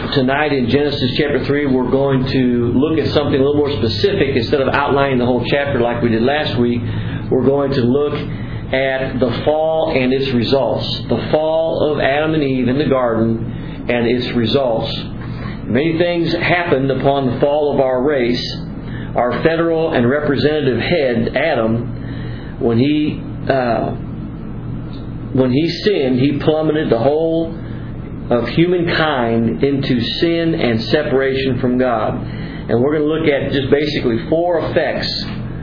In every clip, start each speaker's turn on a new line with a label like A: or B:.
A: tonight in Genesis chapter 3, we're going to look at something a little more specific. Instead of outlining the whole chapter like we did last week, we're going to look at the fall and its results. The fall of Adam and Eve in the garden and its results. Many things happened upon the fall of our race. Our federal and representative head, Adam, when he sinned, he plummeted the whole of humankind into sin and separation from God. And we're going to look at just basically four effects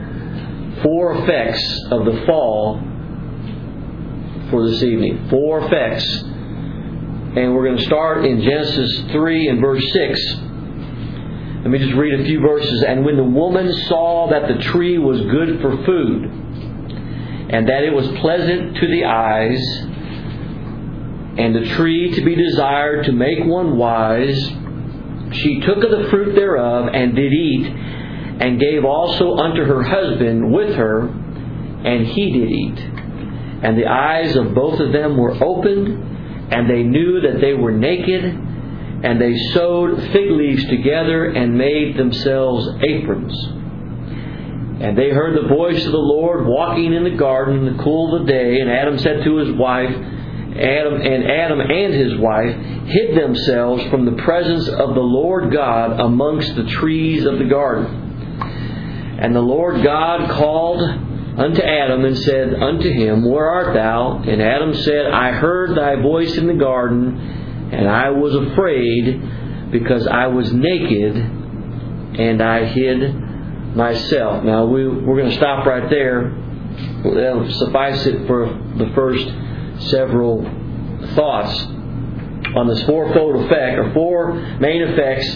A: of the fall for this evening. Four effects. And we're going to start in Genesis 3 and verse 6. Let me just read a few verses. And when the woman saw that the tree was good for food, and that it was pleasant to the eyes, and the tree to be desired to make one wise, she took of the fruit thereof, and did eat, and gave also unto her husband with her, and he did eat. And the eyes of both of them were opened, and they knew that they were naked, and they sewed fig leaves together, and made themselves aprons. And they heard the voice of the Lord walking in the garden in the cool of the day, and Adam said to his wife, Adam and his wife hid themselves from the presence of the Lord God amongst the trees of the garden. And the Lord God called unto Adam and said unto him, Where art thou? And Adam said, I heard thy voice in the garden, and I was afraid, because I was naked, and I hid myself. Now we're going to stop right there. That'll suffice it for the first several thoughts on this fourfold effect, or four main effects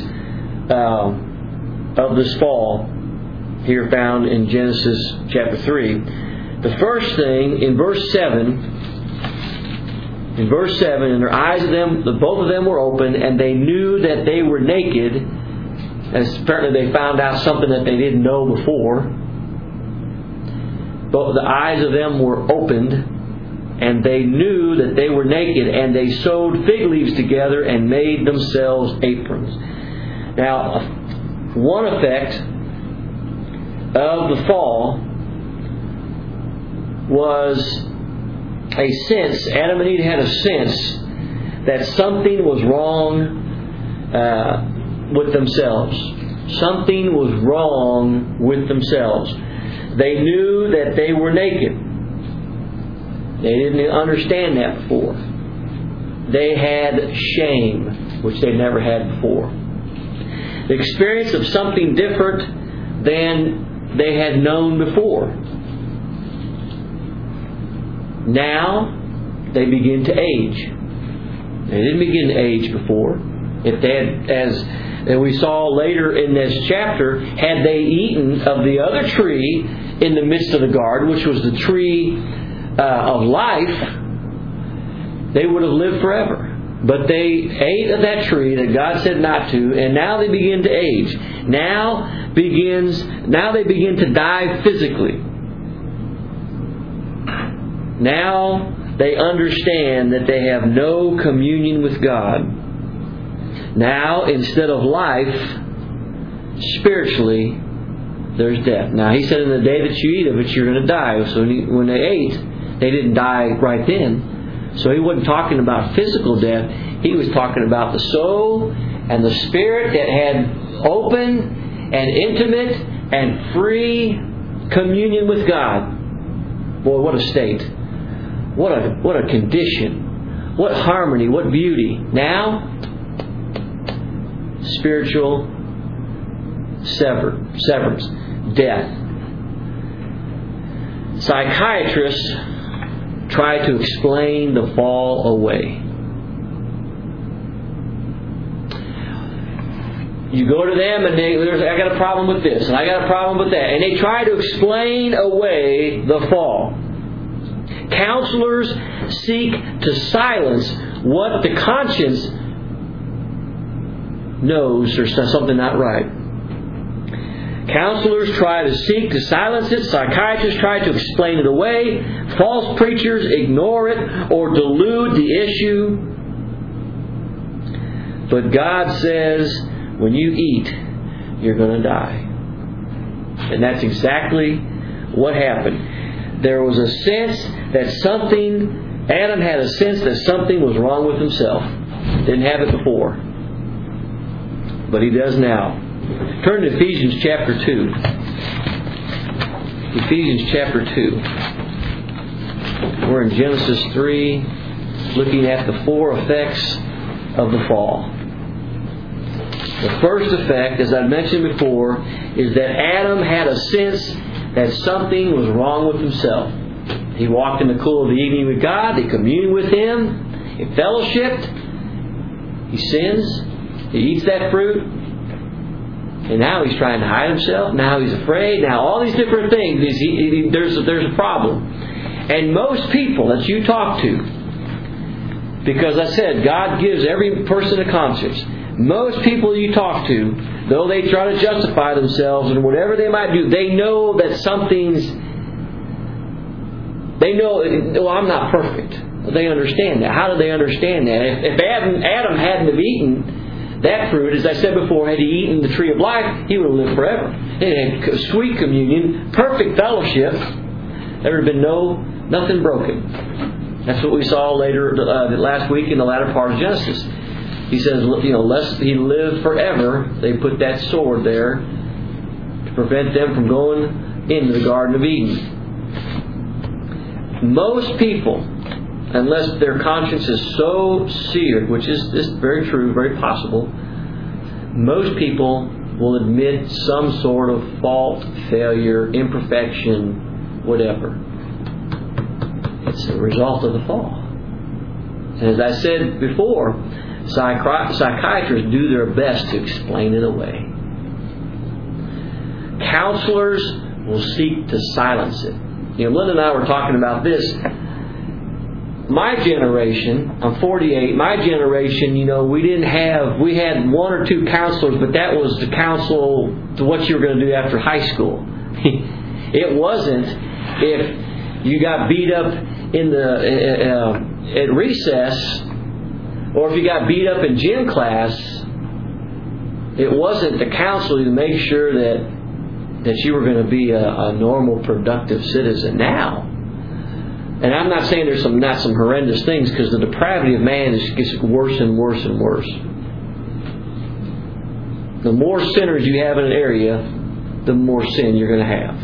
A: of this fall here found in Genesis chapter 3. The first thing in verse 7, and their eyes of them, both of them were open, and they knew that they were naked. And apparently they found out something that they didn't know before. Both the eyes of them were opened, and they knew that they were naked, and they sewed fig leaves together and made themselves aprons. Now, one effect of the fall was a sense, Adam and Eve had a sense that something was wrong with themselves. Something was wrong with themselves. They knew that they were naked. They didn't understand that before. They had shame, which they never had before. The experience of something different than they had known before. Now, they begin to age. They didn't begin to age before. If they had, as we saw later in this chapter, had they eaten of the other tree in the midst of the garden, which was the tree of life, they would have lived forever. But they ate of that tree that God said not to, and now they begin to age. Now they begin to die physically. Now they understand that they have no communion with God. Now, instead of life, spiritually, there's death. Now, He said in the day that you eat of it, you're going to die. So when they ate, they didn't die right then. So He wasn't talking about physical death. He was talking about the soul and the spirit that had open and intimate and free communion with God. Boy, what a state. What a condition. What harmony. What beauty. Now, spiritual severance. Death. Psychiatrists try to explain the fall away. You go to them and I got a problem with this and I got a problem with that. And they try to explain away the fall. Counselors seek to silence what the conscience knows there's something not right. Counselors try to seek to silence it. Psychiatrists try to explain it away. False preachers ignore it or delude the issue. But God says, when you eat, you're going to die. And that's exactly what happened. There was a sense that Adam had a sense that something was wrong with himself. Didn't have it before. But he does now. Turn to Ephesians chapter 2. Ephesians chapter 2. We're in Genesis 3, looking at the 4 effects of the fall. The first effect, as I mentioned before, is that Adam had a sense that something was wrong with himself. He walked in the cool of the evening with God. He communed with Him. He fellowshipped. He sins. He eats that fruit. And now he's trying to hide himself. Now he's afraid. Now all these different things. There's a problem. And most people that you talk to, because I said God gives every person a conscience. Most people you talk to, though they try to justify themselves and whatever they might do, they know that they know, well, I'm not perfect. They understand that. How do they understand that? If Adam hadn't have eaten that fruit, as I said before, had he eaten the tree of life, he would have lived forever. It had sweet communion, perfect fellowship. There would have been nothing broken. That's what we saw later last week in the latter part of Genesis. He says, lest he live forever, they put that sword there to prevent them from going into the Garden of Eden. Most people, unless their conscience is so seared, which is very true, very possible, most people will admit some sort of fault, failure, imperfection, whatever. It's a result of the fall. And as I said before, psychiatrists do their best to explain it away. Counselors will seek to silence it. Linda and I were talking about this. My generation, I'm 48, my generation, we had 1 or 2 counselors, but that was to counsel to what you were going to do after high school. It wasn't if you got beat up at recess, or if you got beat up in gym class. It wasn't to counsel you to make sure that you were going to be a normal, productive citizen now. And I'm not saying there's not some horrendous things, because the depravity of man gets worse and worse and worse. The more sinners you have in an area, the more sin you're going to have.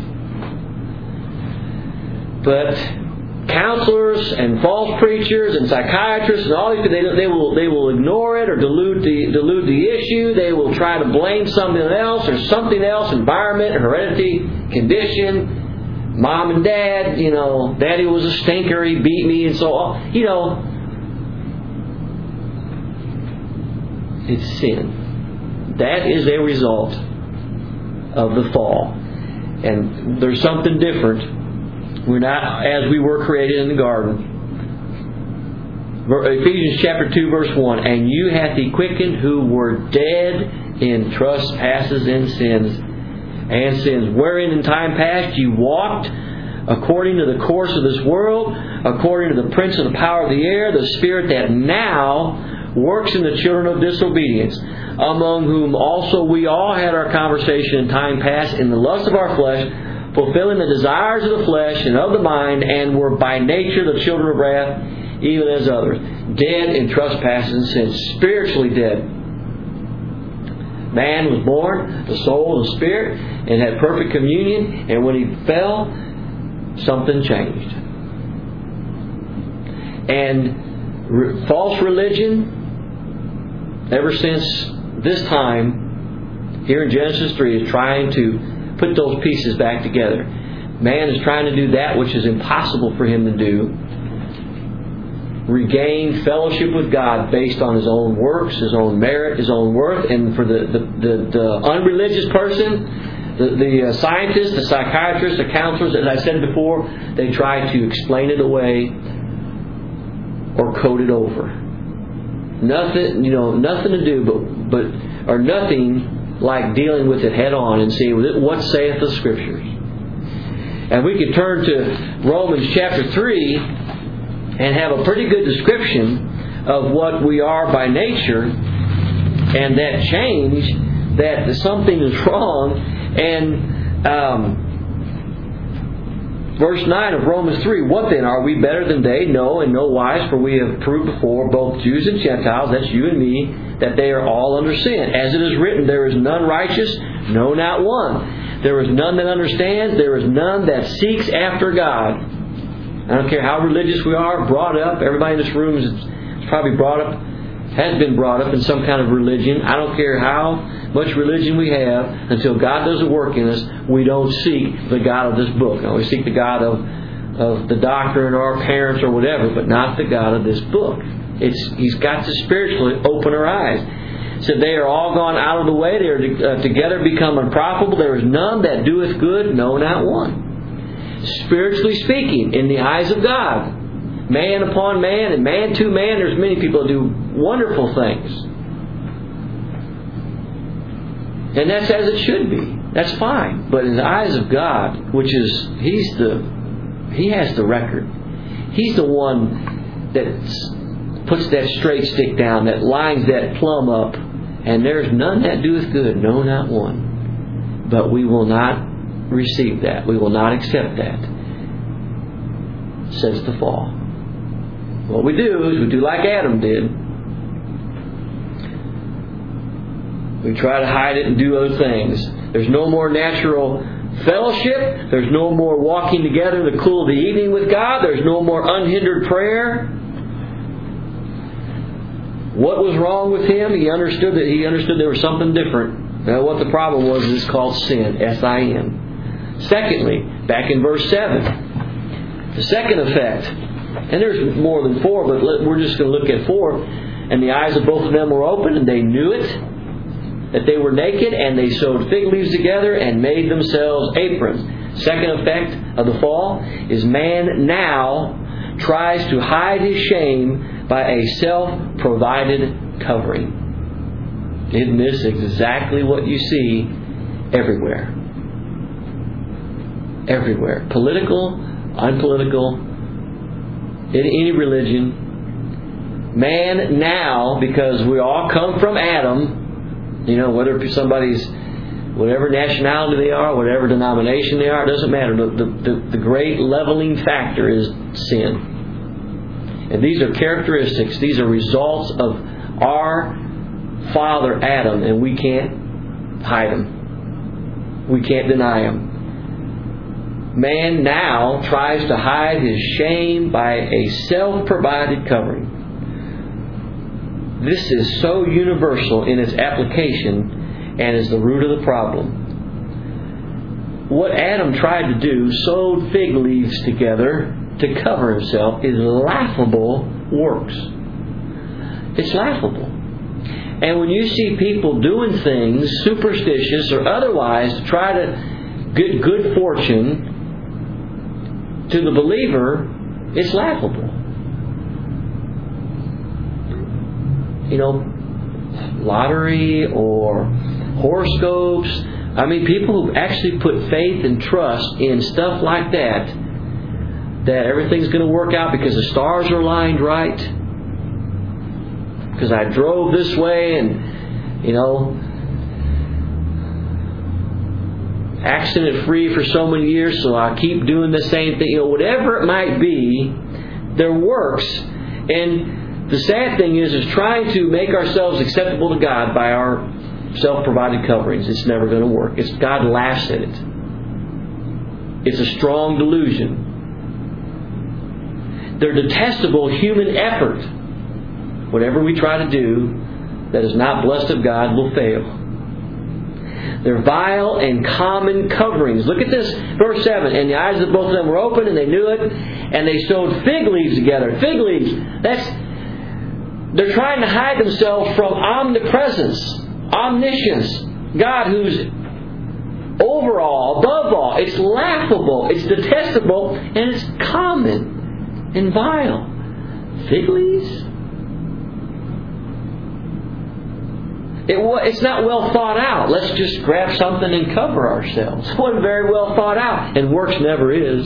A: But counselors and false preachers and psychiatrists and all these people, they will ignore it or dilute the issue. They will try to blame something else, environment, heredity, condition, mom and dad. Daddy was a stinker, he beat me, and so on. It's sin. That is a result of the fall, and there's something different. We're not as we were created in the garden. Ephesians chapter 2 verse 1. And you hath He quickened who were dead in trespasses and sins, wherein in time past you walked according to the course of this world, according to the prince of the power of the air, the spirit that now works in the children of disobedience, among whom also we all had our conversation in time past in the lust of our flesh, fulfilling the desires of the flesh and of the mind, and were by nature the children of wrath, even as others, dead in trespasses and sins, spiritually dead. Man was born, the soul, the spirit, and had perfect communion, and when he fell, something changed. And false religion, ever since this time, here in Genesis 3, is trying to put those pieces back together. Man is trying to do that which is impossible for him to do. Regain fellowship with God based on his own works, his own merit, his own worth. And for the unreligious person, the scientists, the psychiatrists, the counselors, as I said before, they try to explain it away or code it over. Nothing to do or nothing like dealing with it head on and seeing what saith the Scriptures. And we could turn to Romans chapter 3 and have a pretty good description of what we are by nature and that change, that something is wrong. And verse 9 of Romans 3, what then? Are we better than they? No, in no wise, for we have proved before, both Jews and Gentiles, that's you and me, that they are all under sin. As it is written, there is none righteous, no, not one. There is none that understands, there is none that seeks after God. I don't care how religious we are, brought up, everybody in this room is probably has been brought up in some kind of religion. I don't care how much religion we have, until God does a work in us, we don't seek the God of this book. Now, we seek the God of the doctrine or our parents or whatever, but not the God of this book. He's got to spiritually open our eyes. So they are all gone out of the way. They are together become unprofitable. There is none that doeth good, no, not one. Spiritually speaking, in the eyes of God, man upon man and man to man, there's many people that do wonderful things. And that's as it should be. That's fine. But in the eyes of God, which is, He has the record. He's the one that puts that straight stick down, that lines that plumb up. And there's none that doeth good, no, not one. But we will not receive that. We will not accept that, says the fall. What we do is we do like Adam did. We try to hide it and do other things. There's no more natural fellowship. There's no more walking together in the cool of the evening with God. There's no more unhindered prayer. What was wrong with him? He understood there was something different. Now, what the problem was is called sin. S-I-N. Secondly, back in verse 7, the second effect, and there's more than 4, but we're just going to look at 4. And the eyes of both of them were open, and they knew it, that they were naked, and they sewed fig leaves together and made themselves aprons. Second effect of the fall is man now tries to hide his shame by a self-provided covering. Isn't this exactly what you see everywhere? Everywhere. Political, unpolitical, in any religion. Man now, because we all come from Adam, whether somebody's, whatever nationality they are, whatever denomination they are, it doesn't matter. The great leveling factor is sin. And these are characteristics, these are results of our father Adam, and we can't hide them. We can't deny them. Man now tries to hide his shame by a self-provided covering. This is so universal in its application and is the root of the problem. What Adam tried to do, sewed fig leaves together to cover himself, is laughable works. It's laughable. And when you see people doing things, superstitious or otherwise, to try to get good fortune to the believer, it's laughable. Lottery or horoscopes. I mean, people who actually put faith and trust in stuff like that everything's going to work out because the stars are lined right, because I drove this way and, accident free for so many years, so I keep doing the same thing. Whatever it might be, there works. And the sad thing is trying to make ourselves acceptable to God by our self-provided coverings. It's never going to work. God laughs at it. It's a strong delusion. They're detestable human effort. Whatever we try to do that is not blessed of God will fail. They're vile and common coverings. Look at this, verse 7. And the eyes of both of them were open, and they knew it, and they sewed fig leaves together. Fig leaves. They're trying to hide themselves from omnipresence, omniscience. God who's over all, above all. It's laughable, it's detestable, and it's common and vile. Fig leaves? It's not well thought out. Let's just grab something and cover ourselves. It wasn't very well thought out, and works never is.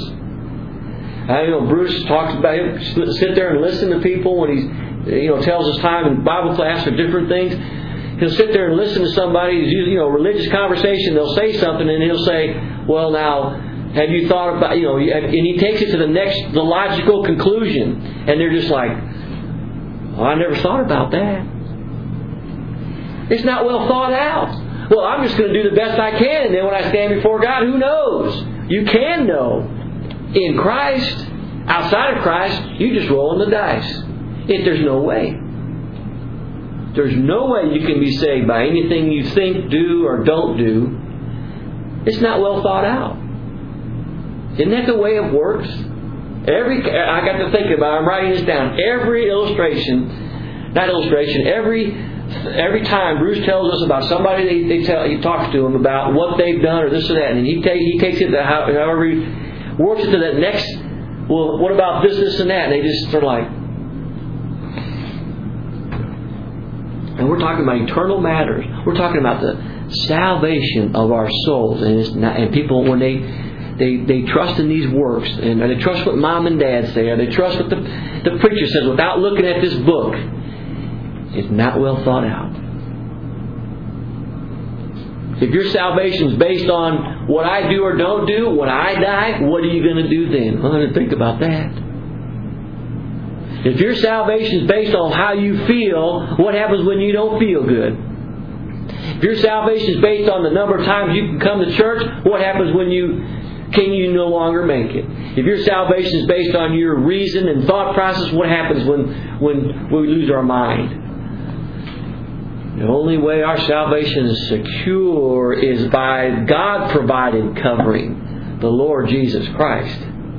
A: Bruce talks about him, sit there and listen to people when he's, tells his time in Bible class or different things. he'll sit there and listen to somebody, religious conversation. They'll say something, and he'll say, "Well, now, have you thought about?" And he takes it to the logical conclusion, and they're just like, "Oh, I never thought about that." It's not well thought out. Well, I'm just going to do the best I can, and then when I stand before God, who knows? You can know. In Christ, outside of Christ, you just rolling the dice. If there's no way. There's no way you can be saved by anything you think, do, or don't do. It's not well thought out. Isn't that the way it works? I got to think about it. I'm writing this down. Every every time Bruce tells us about somebody, he talks to them about what they've done or this or that, and he takes it to however he works it to that next. Well, what about this, and that? And they just sort of like. And we're talking about eternal matters. We're talking about the salvation of our souls, and people when they trust in these works, and they trust what mom and dad say, or they trust what the preacher says without looking at this book. It's not well thought out. If your salvation is based on what I do or don't do, when I die, what are you going to do then? I'm going to think about that. If your salvation is based on how you feel, what happens when you don't feel good? If your salvation is based on the number of times you can come to church, what happens when you no longer make it? If your salvation is based on your reason and thought process, what happens when we lose our mind? The only way our salvation is secure is by God-provided covering, the Lord Jesus Christ.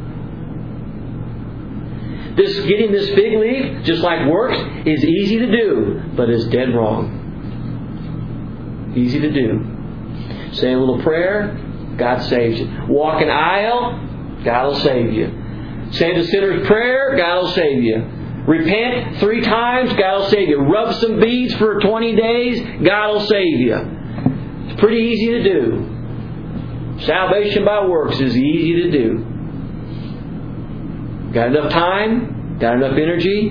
A: Getting this fig leaf, just like works, is easy to do, but it's dead wrong. Easy to do. Say a little prayer, God saves you. Walk an aisle, God will save you. Say the sinner's prayer, God will save you. Repent 3 times, God will save you. Rub some beads for 20 days, God will save you. It's pretty easy to do. Salvation by works is easy to do. Got enough time? Got enough energy?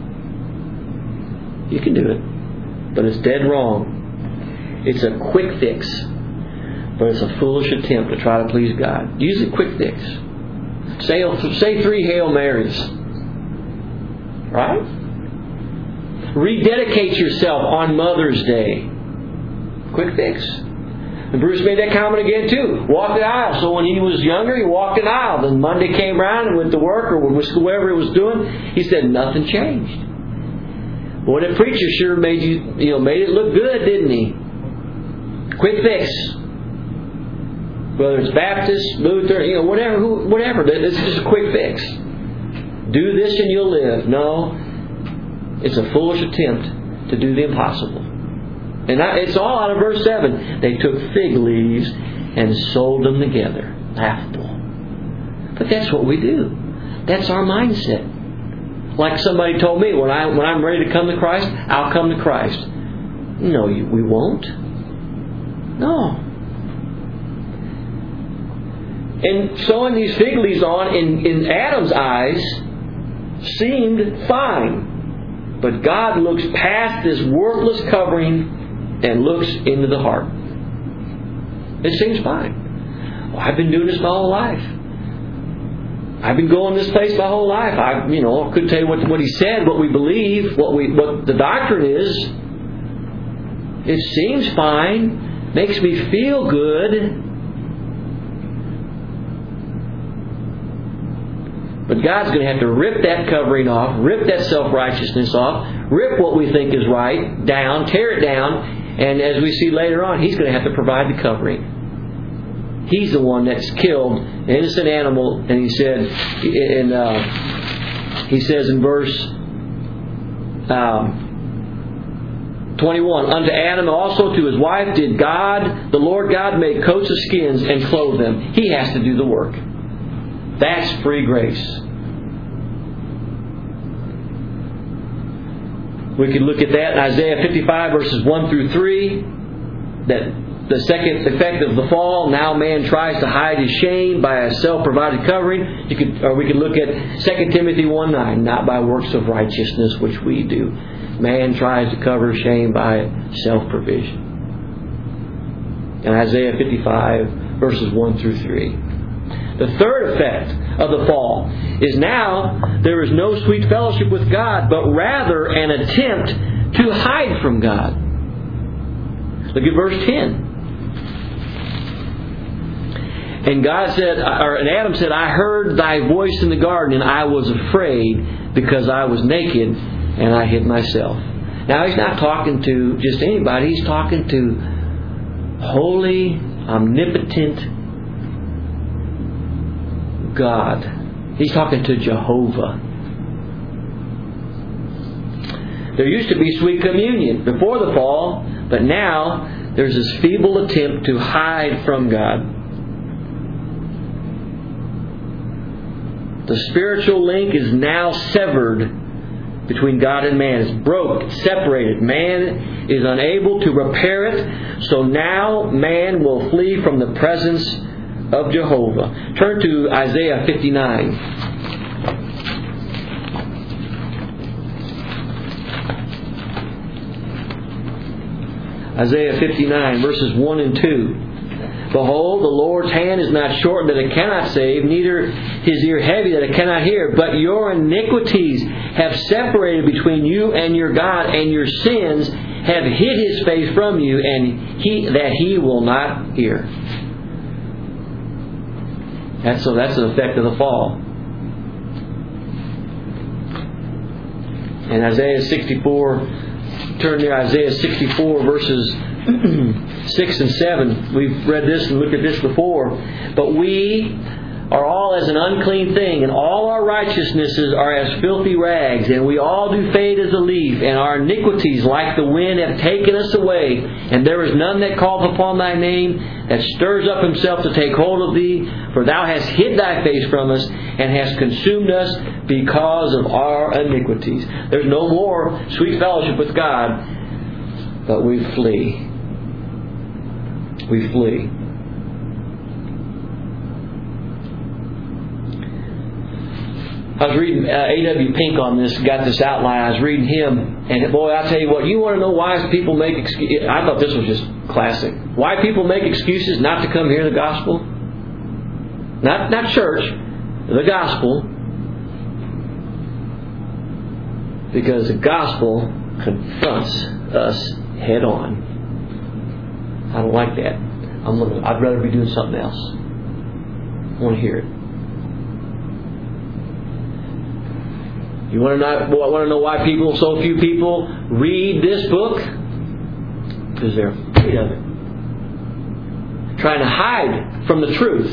A: You can do it. But it's dead wrong. It's a quick fix. But it's a foolish attempt to try to please God. Use a quick fix. Say 3 Hail Marys. Right? Rededicate yourself on Mother's Day. Quick fix. And Bruce made that comment again too. Walk the aisle. So when he was younger, he walked an aisle. Then Monday came around and went to work or whatever he was doing. He said nothing changed. Boy, the preacher sure made it look good, didn't he? Quick fix. Whether it's Baptist, Luther, whatever. This is just a quick fix. Do this and you'll live. No. It's a foolish attempt to do the impossible. And it's all out of verse 7. They took fig leaves and sewed them together. Laughable. But that's what we do. That's our mindset. Like somebody told me, when I'm ready to come to Christ, I'll come to Christ. No, we won't. No. And sewing these fig leaves on in Adam's eyes seemed fine. But God looks past this worthless covering and looks into the heart. It seems fine. Well, I've been doing this my whole life. I've been going this place my whole life. I couldn't tell you what he said, what we believe, what the doctrine is. It seems fine. Makes me feel good. But God's going to have to rip that covering off, rip that self-righteousness off, rip what we think is right down, tear it down, and as we see later on, He's going to have to provide the covering. He's the one that's killed an innocent animal, and He said, He says in verse 21, unto Adam also to his wife did God, the Lord God, make coats of skins and clothe them. He has to do the work. That's free grace. We could look at that in Isaiah 55 verses 1 through 3. That The second effect of the fall, now man tries to hide his shame by a self-provided covering. We could look at 2 Timothy 1:9, not by works of righteousness which we do. Man tries to cover shame by self-provision. And Isaiah 55 verses 1 through 3. The third effect of the fall is now there is no sweet fellowship with God, but rather an attempt to hide from God. Look at verse 10. And God said, and Adam said, I heard thy voice in the garden, and I was afraid because I was naked, and I hid myself. Now he's not talking to just anybody. He's talking to holy, omnipotent God. He's talking to Jehovah. There used to be sweet communion before the fall, but now there's this feeble attempt to hide from God. The spiritual link is now severed between God and man. It's broke, it's separated. Man is unable to repair it, so now man will flee from the presence of Jehovah. Turn to Isaiah 59. Isaiah 59, verses 1 and 2. Behold, the Lord's hand is not short that it cannot save, neither His ear heavy that it cannot hear. But your iniquities have separated between you and your God, and your sins have hid His face from you, and He will not hear. That's an effect of the fall. And Isaiah 64, turn to Isaiah 64 verses 6 and 7. We've read this and looked at this before. But we are all as an unclean thing, and all our righteousnesses are as filthy rags, and we all do fade as a leaf, and our iniquities like the wind have taken us away. And there is none that calleth upon thy name, that stirs up himself to take hold of thee. For thou hast hid thy face from us, and hast consumed us because of our iniquities. There's no more sweet fellowship with God, but we flee. We flee. I was reading A.W. Pink on this, got this outline. I was reading him, and boy, I'll tell you what, you want to know why people make excuses? I thought this was just classic. Why people make excuses not to come hear the gospel? Not church, the gospel. Because the gospel confronts us head on. I don't like that. I'd rather be doing something else. I want to hear it. You want to know why so few people read this book? Because they're afraid of it. Trying to hide from the truth.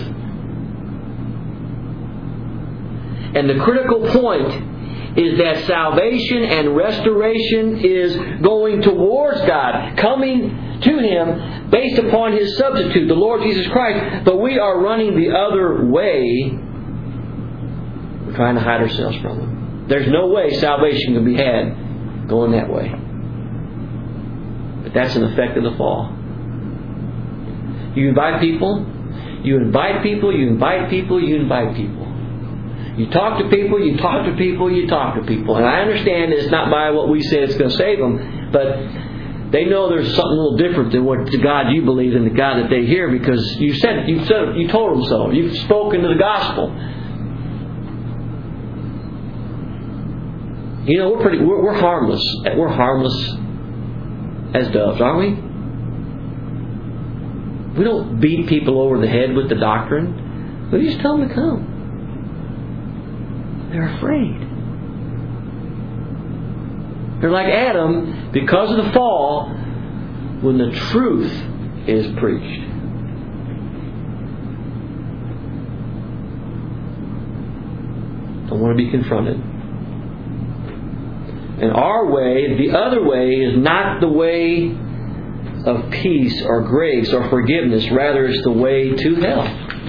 A: And the critical point is that salvation and restoration is going towards God, coming to Him based upon His substitute, the Lord Jesus Christ. But we are running the other way. We're trying to hide ourselves from Him. There's no way salvation can be had going that way. But that's an effect of the fall. You invite people, you invite people, you invite people, you invite people. You talk to people, you talk to people, you talk to people. And I understand it's not by what we say it's going to save them, but they know there's something a little different than what the God you believe in, the God that they hear, because you told them so. You've spoken to the gospel. You know, we're harmless. We're harmless as doves, aren't we? We don't beat people over the head with the doctrine. We just tell them to come. They're afraid. They're like Adam because of the fall when the truth is preached. Don't want to be confronted. And our way, the other way, is not the way of peace or grace or forgiveness. Rather, it's the way to hell.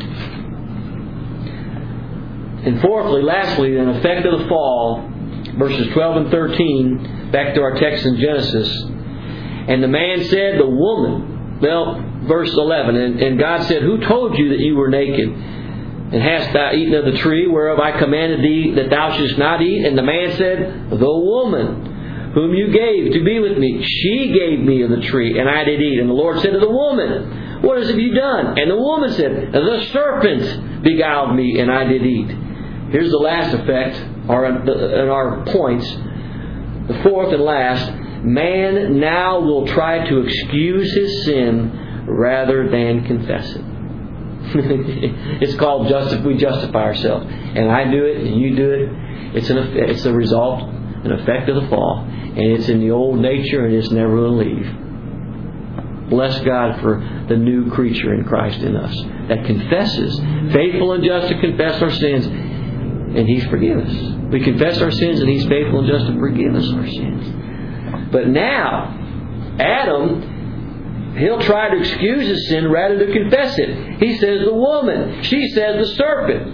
A: And fourthly, lastly, an effect of the fall, verses 12 and 13, back to our text in Genesis. And the man said, the woman Well, verse 11, and God said, Who told you that you were naked? And hast thou eaten of the tree whereof I commanded thee that thou shouldst not eat? And the man said, The woman whom you gave to be with me, she gave me of the tree, and I did eat. And the Lord said to the woman, What have you done? And the woman said, The serpent beguiled me, and I did eat. Here's the last effect, in our points. The fourth and last, man now will try to excuse his sin rather than confess it. It's called we justify ourselves. And I do it, and you do it. It's a result, an effect of the fall. And it's in the old nature, and it's never going to leave. Bless God for the new creature in Christ in us that confesses, faithful and just to confess our sins, and He's forgiven us. We confess our sins, and He's faithful and just to forgive us our sins. But now, Adam, he'll try to excuse his sin rather than confess it. He says the woman. She says the serpent.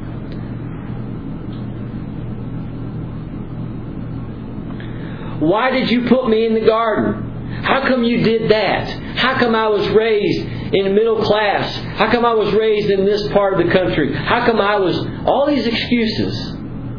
A: Why did you put me in the garden? How come you did that? How come I was raised in the middle class? How come I was raised in this part of the country? How come I was... All these excuses.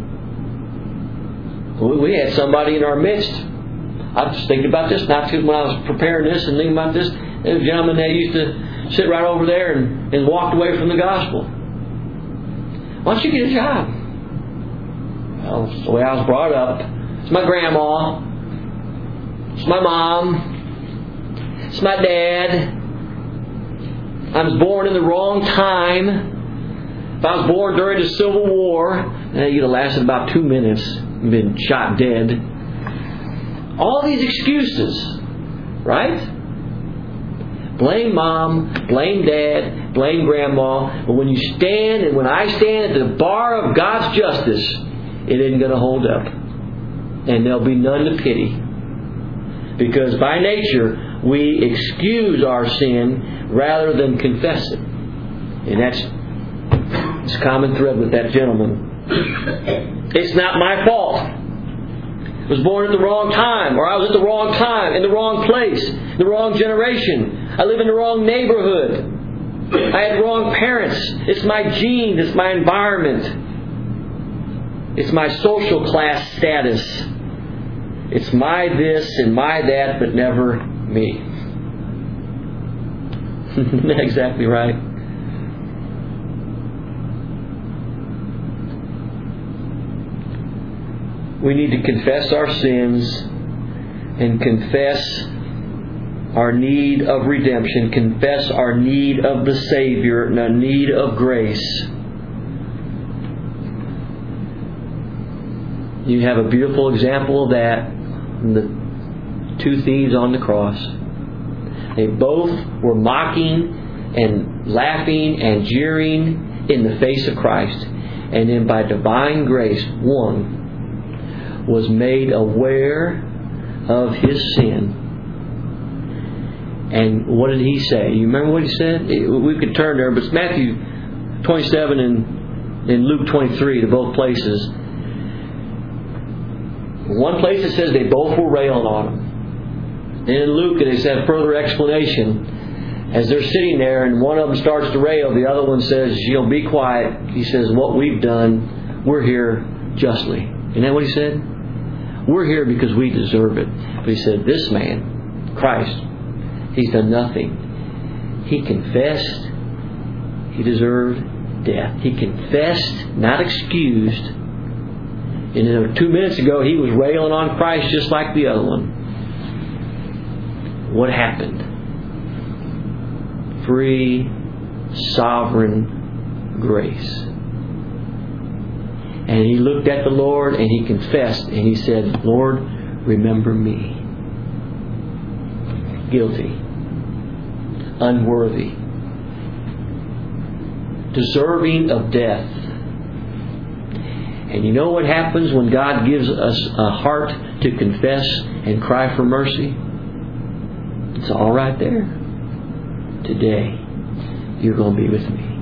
A: We had somebody in our midst. I was thinking about this not too when I was preparing this and thinking about this. There was a gentleman that used to sit right over there and walked away from the gospel. Why don't you get a job? Well, it's the way I was brought up. It's my grandma. It's my mom. It's my dad. I was born in the wrong time. If I was born during the Civil War, you'd have lasted about 2 minutes and been shot dead. All these excuses, right? Blame mom, blame dad, blame grandma. But when you stand and when I stand at the bar of God's justice, it isn't going to hold up. And there'll be none to pity. Because by nature, we excuse our sin rather than confess it. And that's a common thread with that gentleman. It's not my fault. I was born at the wrong time, or I was at the wrong time, in the wrong place, the wrong generation. I live in the wrong neighborhood. I had wrong parents. It's my genes. It's my environment. It's my social class status. It's my this and my that, but never me. Exactly right. We need to confess our sins and confess our need of redemption, confess our need of the Savior and our need of grace. You have a beautiful example of that in the two thieves on the cross. They both were mocking and laughing and jeering in the face of Christ. And then by divine grace, one was made aware of his sin. And what did he say? You remember what he said? We could turn there, but it's Matthew 27 and Luke 23, to both places. One place it says they both were railing on him. And in Luke it says further explanation. As they're sitting there and one of them starts to rail, the other one says, be quiet. He says, what we've done, we're here justly. Isn't that what he said? We're here because we deserve it. But he said, this man, Christ, he's done nothing. He confessed he deserved death. He confessed, not excused. And 2 minutes ago, he was railing on Christ just like the other one. What happened? Free, sovereign grace. And he looked at the Lord and he confessed and he said, Lord, remember me. Guilty. Unworthy. Deserving of death. And you know what happens when God gives us a heart to confess and cry for mercy? It's all right there. Today, you're going to be with me.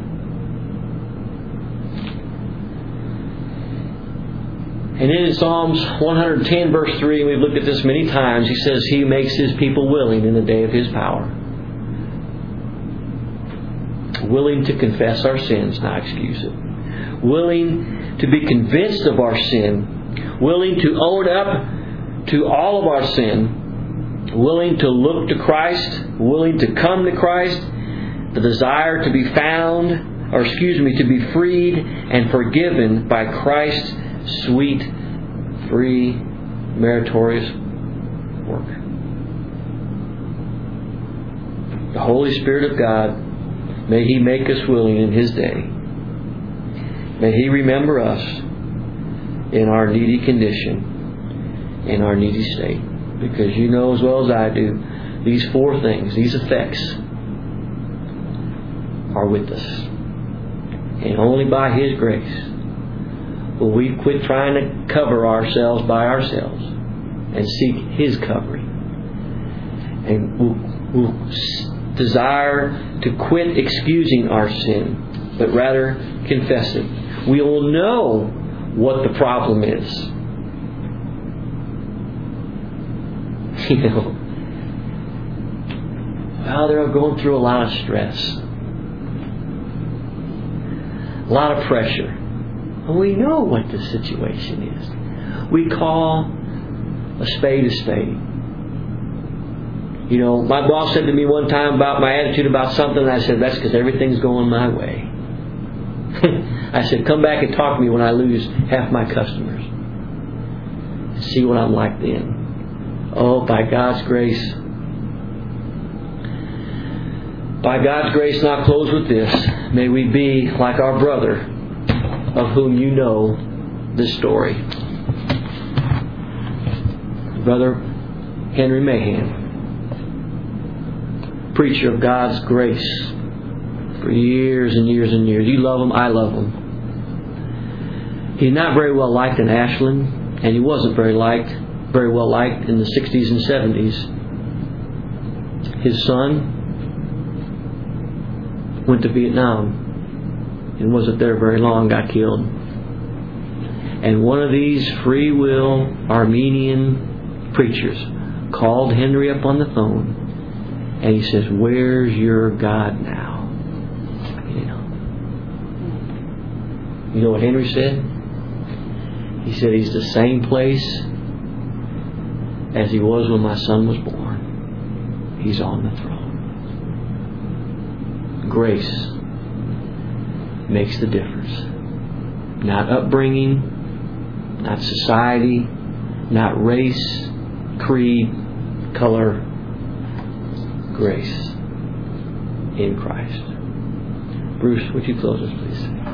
A: And then in Psalms 110 verse 3, we've looked at this many times, he says He makes His people willing in the day of His power. willing to confess our sins, not excuse it, willing to be convinced of our sin, willing to own up to all of our sin, willing to look to Christ, willing to come to Christ, the desire to be to be freed and forgiven by Christ's sweet, free, meritorious work. The Holy Spirit of God, may He make us willing in His day. May He remember us in our needy condition, in our needy state. Because you know as well as I do, these four things, these effects, are with us. And only by His grace will we quit trying to cover ourselves by ourselves and seek His covering. And we'll desire to quit excusing our sin, but rather confess it. We will know what the problem is. Well, they're going through a lot of stress, a lot of pressure. And we know what the situation is. We call a spade a spade. My boss said to me one time about my attitude about something, and I said, that's because everything's going my way. I said, come back and talk to me when I lose half my customers. And see what I'm like then. Oh, by God's grace. By God's grace, and I'll close with this. May we be like our brother, of whom you know this story. Brother Henry Mahan, preacher of God's grace for years and years and years. You love him, I love him. He's not very well liked in Ashland, and he wasn't very well liked in the 60s and 70s. His son went to Vietnam and wasn't there very long, got killed. And one of these free will Armenian preachers called Henry up on the phone, and he says, where's your God now? You know what Henry said? He said, He's the same place as He was when my son was born. He's on the throne. Grace makes the difference. Not upbringing, not society, not race, creed, color. Grace in Christ. Bruce, would you close us, please?